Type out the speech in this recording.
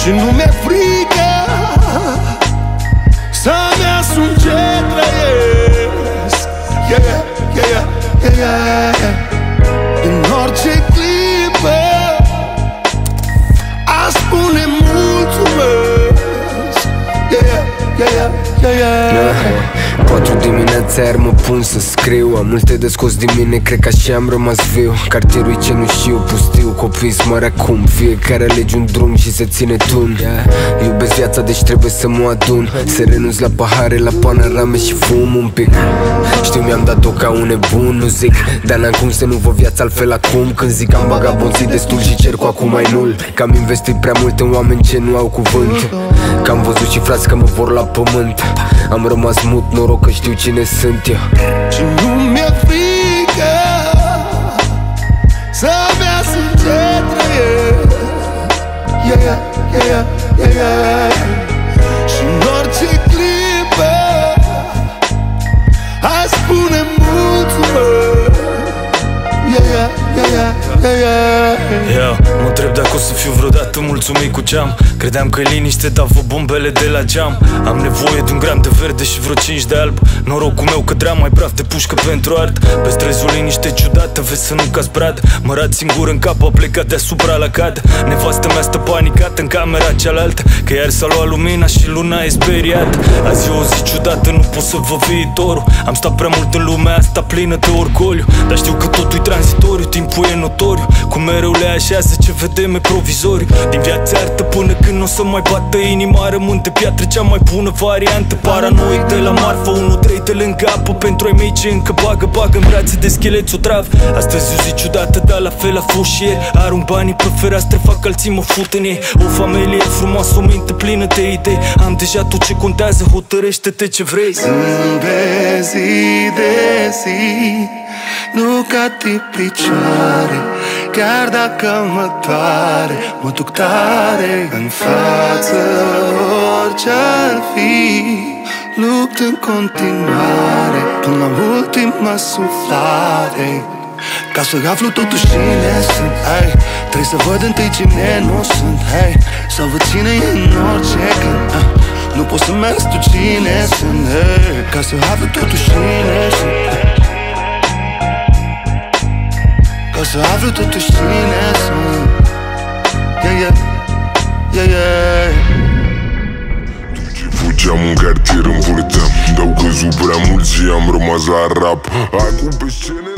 Și nu mi-e frică să-mi asum ce trăiesc. În orice clipă aș spune mulțumesc. Patru dimineața iar mă pun să scriu. Am multe de scos din mine, cred că așa am rămas viu. Cartierul cenușiu, pustiu, copii smări acum. Fiecare alege un drum și se ține tun. Iubesc viața, deci trebuie să mă adun. Să renunț la pahare, la panorame și fum un pic. Știu, mi-am dat-o ca un nebun, nu zic, dar n-am cum să nu văd viața altfel acum. Când zic am vagabonțit destul și cer cu acum mai nul. Că am investit prea mult în oameni ce nu au cuvânt. Că am văzut și frați că mă vor la pământ. Am rămas mut, noroc că știu cine sunt eu. Și nu mi-e frică să-mi asum ce trăiesc. Și în orice clipă aș spune mulțumesc. Mă întreb dacă o să fiu vreodată mulțumit cu ce-am. Credeam că e liniște, dar vă bombele de la geam. Am nevoie de un gram de verde și vreo 5 de alb. Norocul meu că dream mai praf de pușcă pentru art. Pe străzi o liniște ciudată, vezi să nu cazi brad. Mă rat singur în cap, a plecat deasupra la cad. Nevastă mea stă panicată în camera cealaltă, că iar s-a luat lumina și luna e speriat. Azi e o zi ciudată, nu pot să văd viitorul. Am stat prea mult în lumea asta plină de orgoliu, dar știu că totul e tranzitoriu, timpul e notoriu. Cum mereu le așează ce vedem e provizoriu. Din viața artă până când n-o să mai bată inima, rămân de piatră cea mai bună variantă. Paranoic de la marfă, 1-3 de lângă apă. Pentru ai mei ce încă bagă în brațe de scheleți o travă. Astăzi o zi ciudată, dar la fel a fost și ieri. Arunc banii pe fereastră, fac alții mă fut în ei. O familie frumoasă, o minte plină de idei. Am deja tot ce contează, hotărăște-te ce vrei. De zi de zi, nu cad picioare. Chiar dacă mă doare, mă duc tare în față. Orice-ar fi, lupt în continuare până la ultima suflare. Ca să aflu totuși cine sunt, hey. Trebuie să văd întâi cine nu sunt, hey. Să văd cine e în orice când, nu pot să-mi tu cine sunt, hey. Ca să aflu totuși cine sunt, ca să aflu totuși cine sunt. Fugeam în cartier, învârteam, d-au căzut prea mulți și am rămas la rap. Acum pe scenă